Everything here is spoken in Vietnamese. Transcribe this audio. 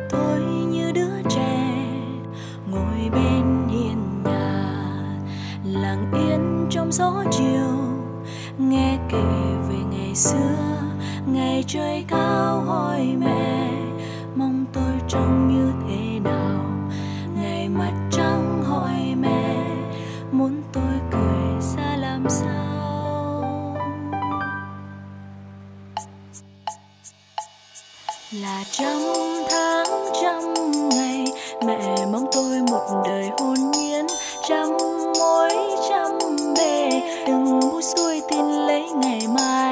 tôi như đứa trẻ ngồi bên hiên nhà, lặng yên trong gió chiều, nghe kể về ngày xưa, ngày trời cao hỏi mẹ mong tôi trông như thế nào, ngày mặt trăng hỏi mẹ muốn tôi cười ra làm sao. Là trăm tháng trăm ngày mẹ mong tôi một đời hồn nhiên, trăm mối trăm bề từng buổi xuôi tin lấy ngày mai.